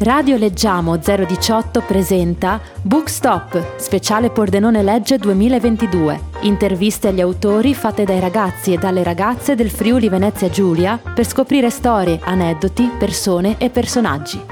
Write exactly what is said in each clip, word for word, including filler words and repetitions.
Radio Leggiamo zero diciotto presenta Bookstop, speciale Pordenone Legge duemilaventidue. Interviste agli autori fatte dai ragazzi e dalle ragazze del Friuli Venezia Giulia per scoprire storie, aneddoti, persone e personaggi.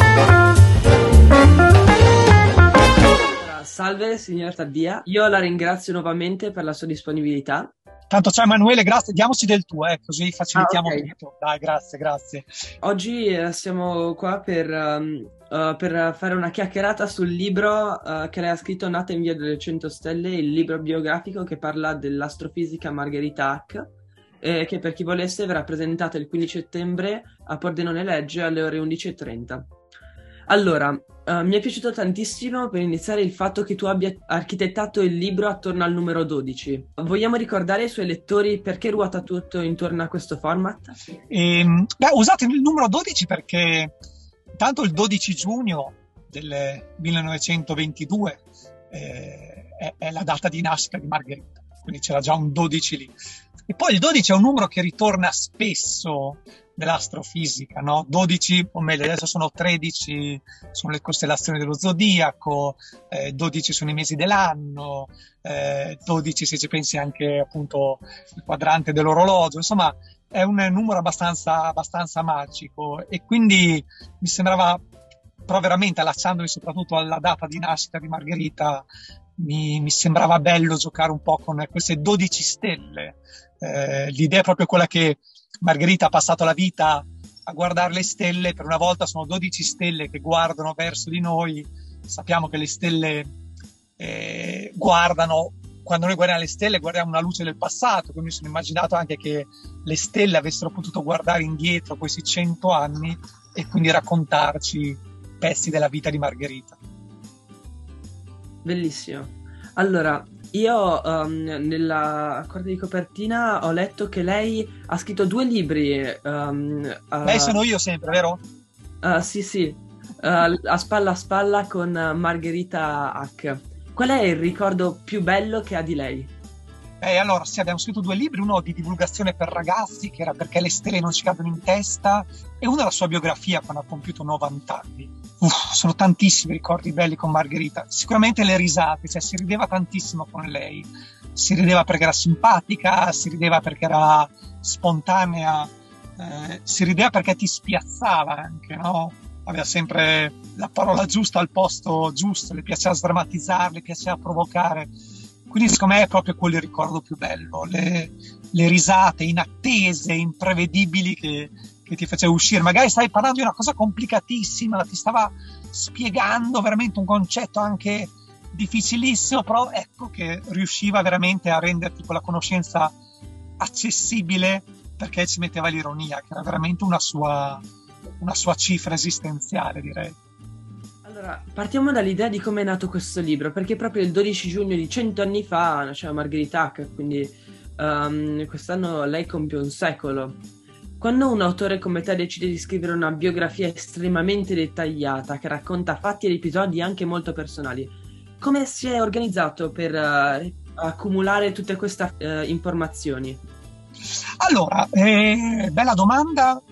Salve signor Taddia, io la ringrazio nuovamente per la sua disponibilità. Tanto ciao Emanuele, grazie, diamoci del tuo, eh, così facilitiamo ah, okay. tutto. Dai, grazie, grazie. Oggi eh, siamo qua per, um, uh, per fare una chiacchierata sul libro uh, che lei ha scritto, Nata in via delle cento stelle, il libro biografico che parla dell'astrofisica Margherita Hack, eh, che per chi volesse verrà presentato il quindici settembre a Pordenone Legge alle ore undici e trenta. Allora, uh, mi è piaciuto tantissimo per iniziare il fatto che tu abbia architettato il libro attorno al numero dodici. Vogliamo ricordare ai suoi lettori perché ruota tutto intorno a questo format? Ehm, beh, ho usato il numero dodici perché intanto il dodici giugno del millenovecentoventidue eh, è, è la data di nascita di Margherita, quindi c'era già un dodici lì. E poi il dodici è un numero che ritorna spesso nell'astrofisica, no? dodici, o meglio, adesso sono tredici, sono le costellazioni dello zodiaco, eh, dodici sono i mesi dell'anno, eh, dodici se ci pensi anche appunto il quadrante dell'orologio, insomma è un numero abbastanza, abbastanza magico e quindi mi sembrava, però veramente allacciandomi soprattutto alla data di nascita di Margherita, mi, mi sembrava bello giocare un po' con queste dodici stelle. Eh, l'idea è proprio quella che Margherita ha passato la vita a guardare le stelle, per una volta sono dodici stelle che guardano verso di noi. Sappiamo che le stelle eh, guardano, quando noi guardiamo le stelle guardiamo una luce del passato, quindi mi sono immaginato anche che le stelle avessero potuto guardare indietro questi cento anni e quindi raccontarci pezzi della vita di Margherita. Bellissimo. Allora, io um, nella corte di copertina ho letto che lei ha scritto due libri. Um, uh, lei sono io sempre, vero? Uh, sì, sì, uh, a spalla a spalla con Margherita Hack. Qual è il ricordo più bello che ha di lei? Eh, allora, sì, abbiamo scritto due libri, uno di divulgazione per ragazzi, che era Perché le stelle non ci cadono in testa, e uno la sua biografia quando ha compiuto novanta anni. Uff, sono tantissimi ricordi belli con Margherita. Sicuramente le risate, cioè si rideva tantissimo con lei. Si rideva perché era simpatica, si rideva perché era spontanea, eh, si rideva perché ti spiazzava anche, no? Aveva sempre la parola giusta al posto giusto, le piaceva sdrammatizzare, le piaceva provocare. Quindi secondo me è proprio quello il ricordo più bello, le, le risate inattese, imprevedibili che, che ti faceva uscire. Magari stavi parlando di una cosa complicatissima, ti stava spiegando veramente un concetto anche difficilissimo, però ecco che riusciva veramente a renderti quella conoscenza accessibile perché ci metteva l'ironia, che era veramente una sua, una sua cifra esistenziale, direi. Allora, partiamo dall'idea di come è nato questo libro, perché proprio il dodici giugno di cento anni fa nasceva Margherita Hack, quindi um, quest'anno lei compie un secolo. Quando un autore come te decide di scrivere una biografia estremamente dettagliata, che racconta fatti ed episodi anche molto personali, come si è organizzato per uh, accumulare tutte queste uh, informazioni? Allora, eh, bella domanda,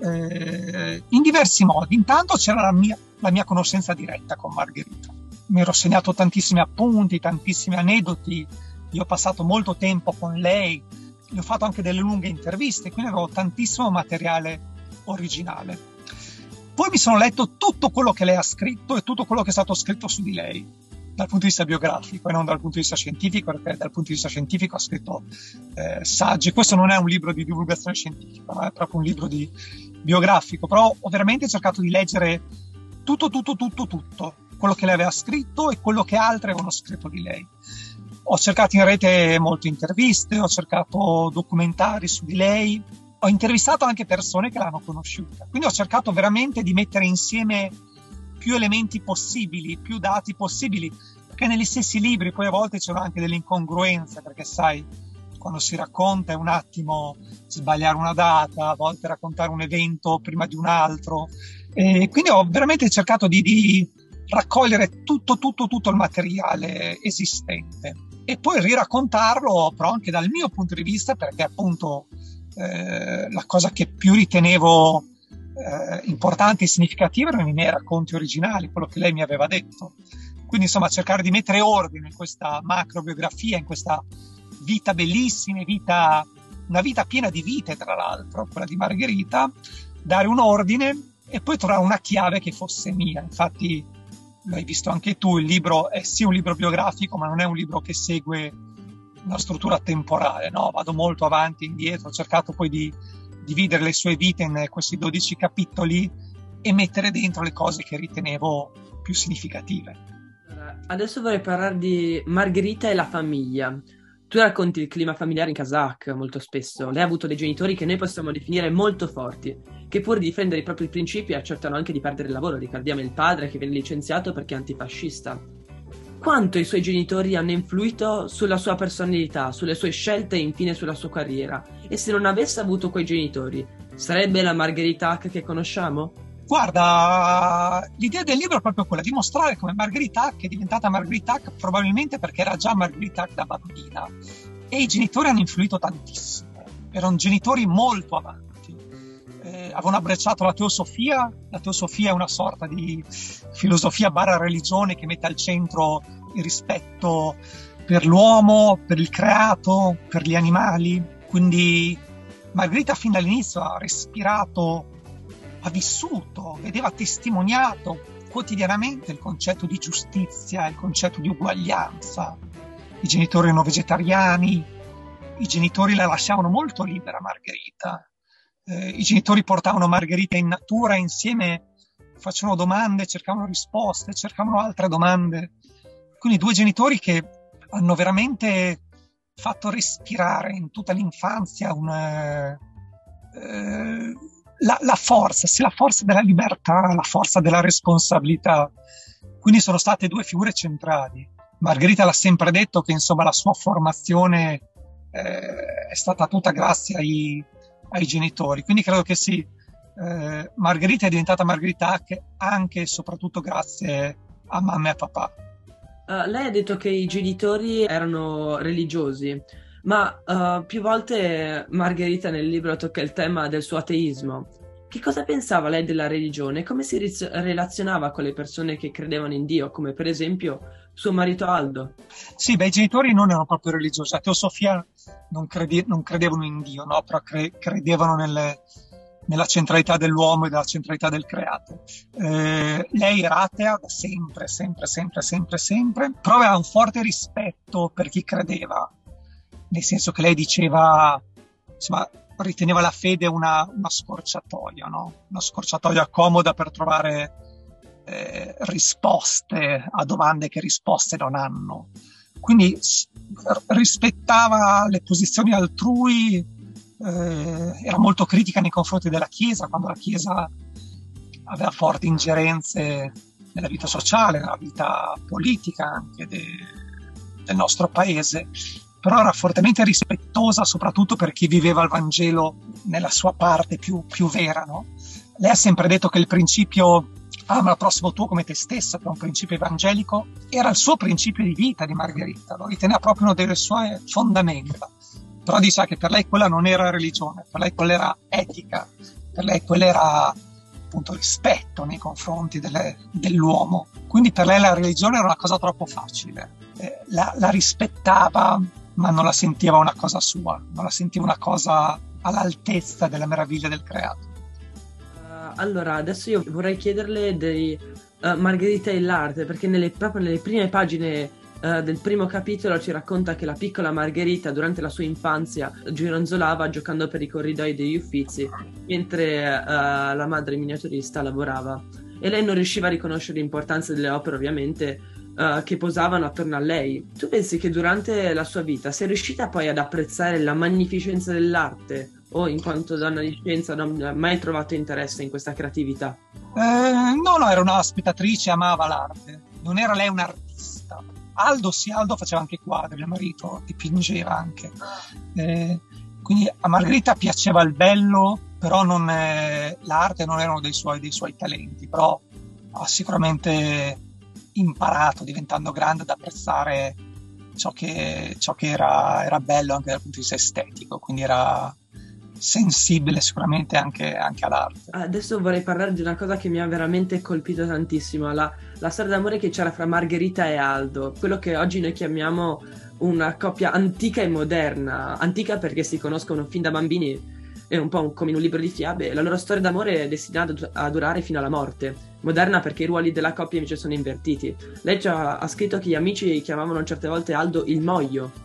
eh, in diversi modi. Intanto c'era la mia, la mia conoscenza diretta con Margherita. Mi ero segnato tantissimi appunti, tantissimi aneddoti. Io ho passato molto tempo con lei, gli ho fatto anche delle lunghe interviste, quindi avevo tantissimo materiale originale. Poi mi sono letto tutto quello che lei ha scritto e tutto quello che è stato scritto su di lei, dal punto di vista biografico e non dal punto di vista scientifico, perché dal punto di vista scientifico ha scritto eh, saggi. Questo non è un libro di divulgazione scientifica, ma è proprio un libro di biografico, però ho veramente cercato di leggere tutto, tutto, tutto, tutto, quello che lei aveva scritto e quello che altri avevano scritto di lei. Ho cercato in rete molte interviste, ho cercato documentari su di lei, ho intervistato anche persone che l'hanno conosciuta, quindi ho cercato veramente di mettere insieme più elementi possibili, più dati possibili, perché negli stessi libri poi a volte c'erano anche delle incongruenze, perché sai, quando si racconta è un attimo sbagliare una data, a volte raccontare un evento prima di un altro, e quindi ho veramente cercato di, di raccogliere tutto, tutto, tutto il materiale esistente e poi riraccontarlo però anche dal mio punto di vista, perché appunto eh, la cosa che più ritenevo eh, importanti e significative erano i miei racconti originali, quello che lei mi aveva detto. Quindi insomma cercare di mettere ordine in questa macrobiografia, in questa vita bellissima, vita, una vita piena di vite tra l'altro, quella di Margherita, dare un ordine e poi trovare una chiave che fosse mia. Infatti l'hai visto anche tu, il libro è sì un libro biografico, ma non è un libro che segue una struttura temporale, no? Vado molto avanti e indietro, ho cercato poi di dividere le sue vite in questi dodici capitoli e mettere dentro le cose che ritenevo più significative. Adesso vorrei parlare di Margherita e la famiglia. Tu racconti il clima familiare in Kazakh molto spesso. Lei ha avuto dei genitori che noi possiamo definire molto forti, che pur di difendere i propri principi accettano anche di perdere il lavoro. Ricordiamo il padre che viene licenziato perché è antifascista. Quanto i suoi genitori hanno influito sulla sua personalità, sulle sue scelte e infine sulla sua carriera? E se non avesse avuto quei genitori, sarebbe la Margherita Hack che conosciamo? Guarda, l'idea del libro è proprio quella di mostrare come Margherita Hack è diventata Margherita Hack probabilmente perché era già Margherita Hack da bambina e i genitori hanno influito tantissimo, erano genitori molto avanti, eh, avevano abbracciato la teosofia. La teosofia è una sorta di filosofia barra religione che mette al centro il rispetto per l'uomo, per il creato, per gli animali, quindi Margherita fin dall'inizio ha respirato, ha vissuto, vedeva testimoniato quotidianamente il concetto di giustizia, il concetto di uguaglianza. I genitori erano vegetariani, i genitori la lasciavano molto libera Margherita, eh, i genitori portavano Margherita in natura e insieme facevano domande, cercavano risposte, cercavano altre domande. Quindi due genitori che hanno veramente fatto respirare in tutta l'infanzia una... Eh, La, la forza, sì, la forza della libertà, la forza della responsabilità. Quindi sono state due figure centrali. Margherita l'ha sempre detto che insomma la sua formazione eh, è stata tutta grazie ai, ai genitori. Quindi credo che sì, eh, Margherita è diventata Margherita anche e soprattutto grazie a mamma e a papà. Uh, lei ha detto che i genitori erano religiosi. Ma uh, più volte Margherita nel libro tocca il tema del suo ateismo. Che cosa pensava lei della religione? Come si ri- relazionava con le persone che credevano in Dio, come per esempio suo marito Aldo? Sì, beh, i genitori non erano proprio religiosi. La teosofia non, crede- non credevano in Dio, no? Però cre- credevano nelle, nella centralità dell'uomo e nella centralità del creato. Eh, lei era atea da sempre, sempre, sempre, sempre, sempre, però aveva un forte rispetto per chi credeva. Nel senso che lei diceva, insomma, riteneva la fede una, una scorciatoia, no? Una scorciatoia comoda per trovare eh, risposte a domande che risposte non hanno. Quindi rispettava le posizioni altrui, eh, era molto critica nei confronti della Chiesa, quando la Chiesa aveva forti ingerenze nella vita sociale, nella vita politica anche de, del nostro paese. Però era fortemente rispettosa soprattutto per chi viveva il Vangelo nella sua parte più, più vera, no? Lei ha sempre detto che il principio ama il prossimo tuo come te stessa, che è un principio evangelico, era il suo principio di vita di Margherita, lo riteneva proprio uno delle sue fondamenta. Però dice che per lei quella non era religione, per lei quella era etica, per lei quella era appunto rispetto nei confronti delle, dell'uomo. Quindi per lei la religione era una cosa troppo facile, eh, la, la rispettava ma non la sentiva una cosa sua, non la sentiva una cosa all'altezza delle meraviglie del creato. Uh, allora, adesso io vorrei chiederle di uh, Margherita e l'arte, perché nelle, proprio nelle prime pagine uh, del primo capitolo ci racconta che la piccola Margherita durante la sua infanzia gironzolava giocando per i corridoi degli Uffizi, mentre uh, la madre miniaturista lavorava. E lei non riusciva a riconoscere l'importanza delle opere, ovviamente, Uh, che posavano attorno a lei. Tu pensi che durante la sua vita sia riuscita poi ad apprezzare la magnificenza dell'arte o in quanto donna di scienza non ha mai trovato interesse in questa creatività? Eh, no, no, era una spettatrice, amava l'arte. Non era lei un'artista. Aldo sì, Aldo faceva anche quadri, il marito dipingeva anche. Eh, quindi a Margherita piaceva il bello, però non è, l'arte non era uno dei suoi, dei suoi talenti, però ha sicuramente imparato diventando grande ad apprezzare ciò che, ciò che era, era bello anche dal punto di vista estetico, quindi era, sensibile sicuramente anche, anche all'arte. Adesso vorrei parlare di una cosa che mi ha veramente colpito tantissimo, la, la storia d'amore che c'era fra Margherita e Aldo, quello che oggi noi chiamiamo una coppia antica e moderna, antica perché si conoscono fin da bambini, è un po' come in un libro di fiabe, la loro storia d'amore è destinata a durare fino alla morte, moderna perché i ruoli della coppia invece sono invertiti. Lei ci ha, ha scritto che gli amici chiamavano certe volte Aldo il Moglio,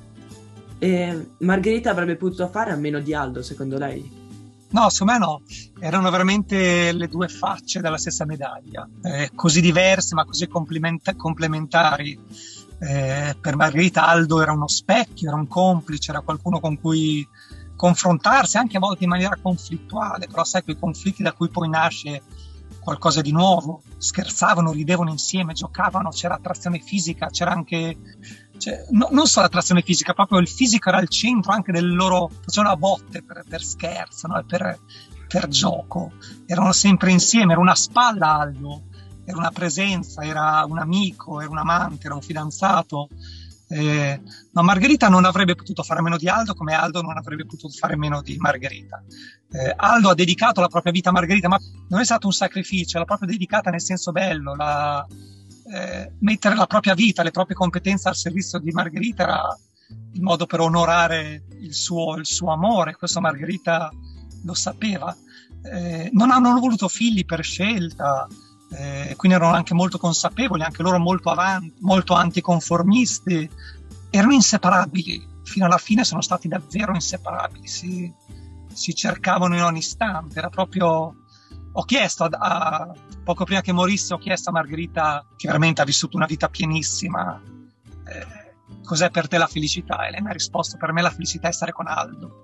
e Margherita avrebbe potuto fare a meno di Aldo, secondo lei? No, secondo me no, erano veramente le due facce della stessa medaglia, eh, così diverse ma così complement- complementari. Eh, per Margherita Aldo era uno specchio, era un complice, era qualcuno con cui confrontarsi, anche a volte in maniera conflittuale, però sai, quei conflitti da cui poi nasce qualcosa di nuovo. Scherzavano, ridevano insieme, giocavano, c'era attrazione fisica, c'era anche, cioè, no, non solo attrazione fisica, proprio il fisico era al centro anche del loro, facevano a botte per, per scherzo, no? per, per gioco, erano sempre insieme, era una spalla Aldo, era una presenza, era un amico, era un amante, era un fidanzato. Eh, ma Margherita non avrebbe potuto fare meno di Aldo, come Aldo non avrebbe potuto fare meno di Margherita. Eh, Aldo ha dedicato la propria vita a Margherita, ma non è stato un sacrificio, l'ha proprio dedicata nel senso bello. La, eh, mettere la propria vita, le proprie competenze al servizio di Margherita era il modo per onorare il suo, il suo amore. Questo Margherita lo sapeva. Eh, non hanno voluto figli per scelta. Eh, quindi erano anche molto consapevoli, anche loro molto avanti, molto anticonformisti, erano inseparabili, fino alla fine sono stati davvero inseparabili, si, si cercavano in ogni istante, era proprio, ho chiesto a, a, poco prima che morisse, ho chiesto a Margherita, che veramente ha vissuto una vita pienissima, eh, cos'è per te la felicità? E lei mi ha risposto, per me la felicità è stare con Aldo.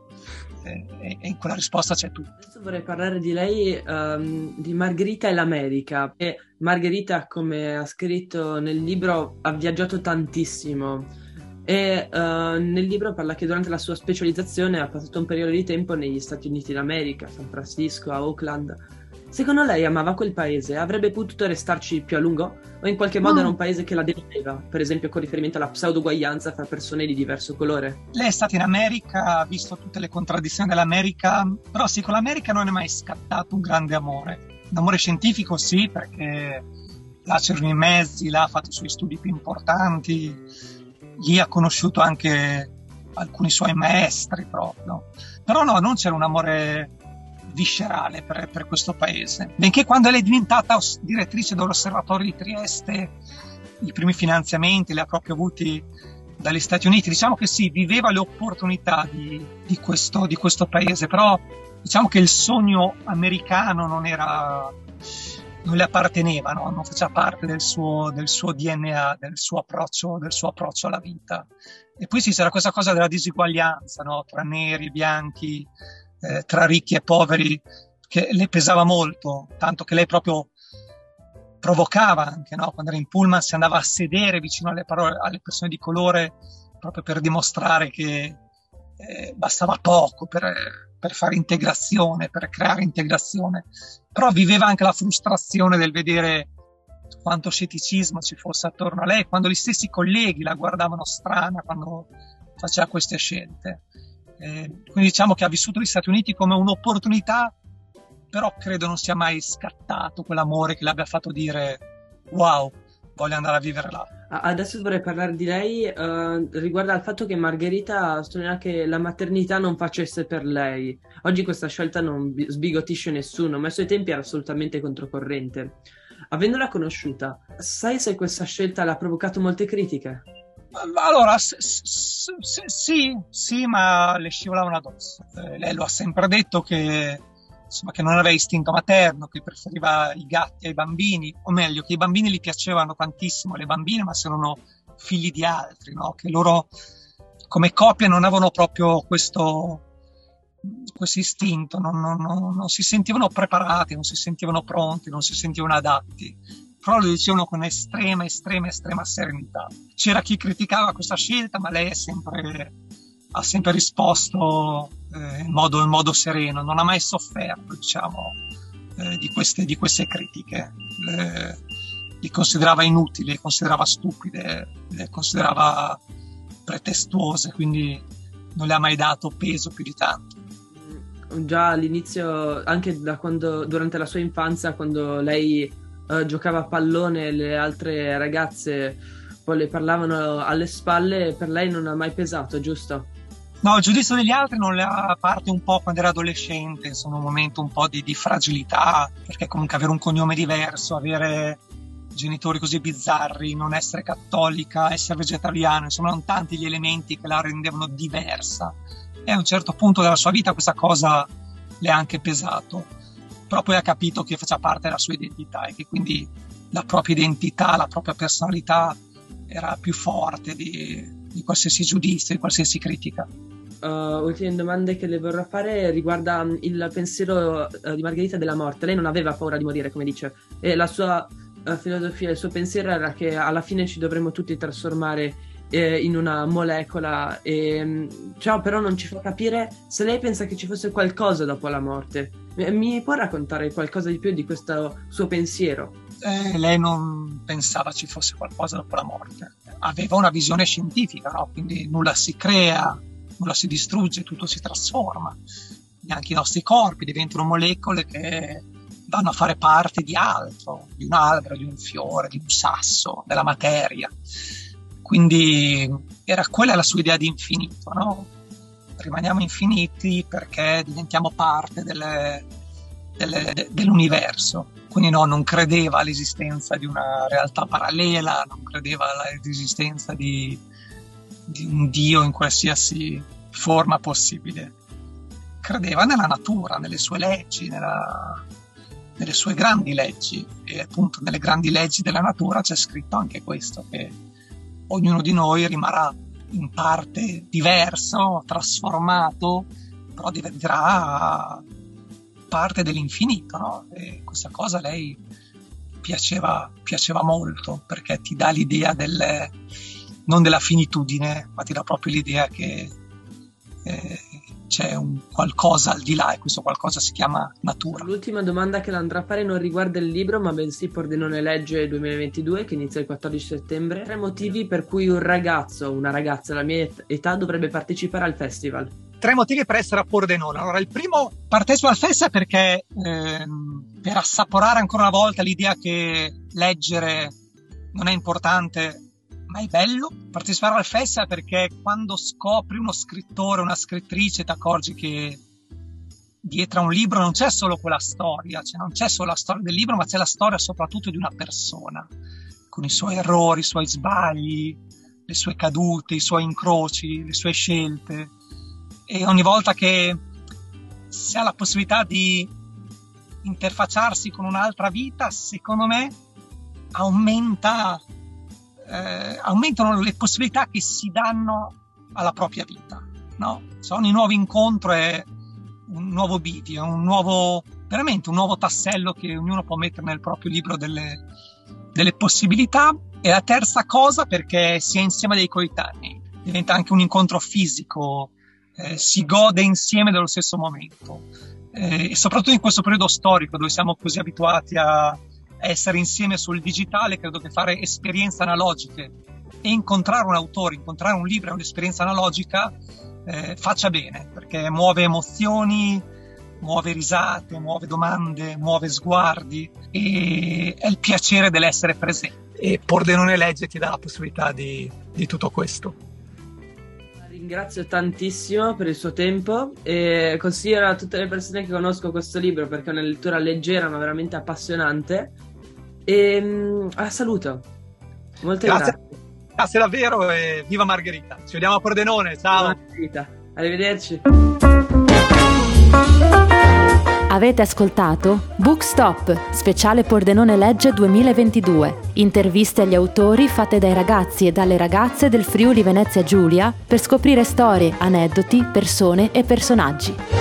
E in quella risposta c'è tutto. Adesso vorrei parlare di lei, um, di Margherita e l'America. E Margherita, come ha scritto nel libro, ha viaggiato tantissimo e uh, nel libro parla che durante la sua specializzazione ha passato un periodo di tempo negli Stati Uniti d'America, a San Francisco, a Oakland. Secondo lei amava quel paese? Avrebbe potuto restarci più a lungo? O in qualche modo no. Era un paese che la defineva? Per esempio con riferimento alla pseudo-uguaglianza fra persone di diverso colore? Lei è stata in America, ha visto tutte le contraddizioni dell'America, però sì, con l'America non è mai scattato un grande amore. Un amore scientifico sì, perché là c'erano i mezzi, là ha fatto i suoi studi più importanti, lì ha conosciuto anche alcuni suoi maestri proprio. Però no, non c'era un amore viscerale per, per questo paese, benché quando lei è diventata direttrice dell'Osservatorio di Trieste i primi finanziamenti li ha proprio avuti dagli Stati Uniti, diciamo che sì, viveva le opportunità di, di, questo, di questo paese, però diciamo che il sogno americano non era, non le apparteneva, no? Non faceva parte del suo, del suo D N A, del suo approccio, del suo approccio alla vita. E poi sì, c'era questa cosa della disuguaglianza, no? Tra neri e bianchi, Eh, tra ricchi e poveri, che le pesava molto, tanto che lei proprio provocava anche, no? Quando era in pullman si andava a sedere vicino alle, parole, alle persone di colore proprio per dimostrare che eh, bastava poco per, per fare integrazione, per creare integrazione, però viveva anche la frustrazione del vedere quanto scetticismo ci fosse attorno a lei, quando gli stessi colleghi la guardavano strana quando faceva queste scelte. Eh, quindi diciamo che ha vissuto gli Stati Uniti come un'opportunità, però credo non sia mai scattato quell'amore che l'abbia fatto dire wow, voglio andare a vivere là. Adesso vorrei parlare di lei uh, riguardo al fatto che Margherita sosteneva che la maternità non facesse per lei. Oggi questa scelta non sbigottisce nessuno, ma ai suoi tempi era assolutamente controcorrente. Avendola conosciuta, sai se questa scelta le ha provocato molte critiche? Allora, s- s- s- sì, sì, ma le scivolavano addosso. Eh, lei lo ha sempre detto che, insomma, che non aveva istinto materno, che preferiva i gatti ai bambini, o meglio, che i bambini gli piacevano tantissimo, le bambine, ma se erano figli di altri, no? Che loro come coppia non avevano proprio questo, questo istinto, non, non, non, non si sentivano preparati, non si sentivano pronti, non si sentivano adatti. Però lo dicevano con estrema, estrema, estrema serenità. C'era chi criticava questa scelta, ma lei è sempre, ha sempre risposto eh, in, modo, in modo sereno, non ha mai sofferto, diciamo, eh, di, queste, di queste critiche. Le, li considerava inutili, le considerava stupide, le considerava pretestuose, quindi non le ha mai dato peso più di tanto. già all'inizio, anche da quando, durante la sua infanzia, quando lei uh, giocava a pallone e le altre ragazze poi le parlavano alle spalle, per lei non ha mai pesato, giusto? No, il giudizio degli altri non le ha, parte un po' quando era adolescente, insomma un momento un po' di, di fragilità, perché comunque avere un cognome diverso, avere genitori così bizzarri, non essere cattolica, essere vegetariana, insomma erano tanti gli elementi che la rendevano diversa, e a un certo punto della sua vita questa cosa le ha anche pesato, però poi ha capito che faceva parte della sua identità e che quindi la propria identità, la propria personalità era più forte di, di qualsiasi giudizio, di qualsiasi critica. Uh, ultime domande che le vorrò fare riguarda il pensiero uh, di Margherita della morte. Lei non aveva paura di morire, come dice, e la sua uh, filosofia, il suo pensiero era che alla fine ci dovremmo tutti trasformare eh, in una molecola, e um, ciò però non ci fa capire se lei pensa che ci fosse qualcosa dopo la morte. Mi, mi può raccontare qualcosa di più di questo suo pensiero? Eh, lei non pensava ci fosse qualcosa dopo la morte, aveva una visione scientifica, no? Quindi nulla si crea, nulla si distrugge, tutto si trasforma, neanche i nostri corpi diventano molecole che vanno a fare parte di altro, di un albero, di un fiore, di un sasso, della materia. Quindi era quella la sua idea di infinito, no? Rimaniamo infiniti perché diventiamo parte delle, delle, de, dell'universo. Quindi no, non credeva all'esistenza di una realtà parallela, non credeva all'esistenza di, di un Dio in qualsiasi forma possibile. Credeva nella natura, nelle sue leggi, nella, nelle sue grandi leggi, e appunto nelle grandi leggi della natura c'è scritto anche questo, che ognuno di noi rimarrà in parte diverso, trasformato, però diventerà parte dell'infinito, no? E questa cosa a lei piaceva, piaceva molto, perché ti dà l'idea del, non della finitudine, ma ti dà proprio l'idea che eh, c'è un qualcosa al di là, e questo qualcosa si chiama natura. L'ultima domanda che la andrà a fare non riguarda il libro, ma bensì Pordenone Legge duemilaventidue, che inizia il quattordici settembre. Tre motivi per cui un ragazzo, una ragazza della mia età dovrebbe partecipare al festival. Tre motivi per essere a Pordenone. Allora, il primo, partecipo al festival perché ehm, per assaporare ancora una volta l'idea che leggere non è importante ma è bello. Partecipare al festival perché quando scopri uno scrittore, una scrittrice, ti accorgi che dietro a un libro non c'è solo quella storia, cioè non c'è solo la storia del libro, ma c'è la storia soprattutto di una persona, con i suoi errori, i suoi sbagli, le sue cadute, i suoi incroci, le sue scelte. E ogni volta che si ha la possibilità di interfacciarsi con un'altra vita, secondo me aumenta, eh, aumentano le possibilità che si danno alla propria vita, no? Cioè, ogni nuovo incontro è un nuovo bivio, un nuovo, veramente un nuovo tassello che ognuno può mettere nel proprio libro delle, delle possibilità. E la terza cosa, perché si è insieme dei coetanei, diventa anche un incontro fisico. Eh, si gode insieme dello stesso momento, eh, e soprattutto in questo periodo storico dove siamo così abituati a essere insieme sul digitale, credo che fare esperienze analogiche e incontrare un autore, incontrare un libro è un'esperienza analogica, eh, faccia bene, perché muove emozioni, muove risate, muove domande, muove sguardi, e è il piacere dell'essere presente, e Pordenone Legge ti dà la possibilità di, di tutto questo. Ringrazio tantissimo per il suo tempo e consiglio a tutte le persone che conosco questo libro perché è una lettura leggera ma veramente appassionante. E ah, saluto. Molte grazie. Grazie, grazie davvero, e viva Margherita. Ci vediamo a Pordenone, ciao. Margherita. Arrivederci. Avete ascoltato Bookstop, speciale Pordenone Legge duemilaventidue. Interviste agli autori fatte dai ragazzi e dalle ragazze del Friuli Venezia Giulia per scoprire storie, aneddoti, persone e personaggi.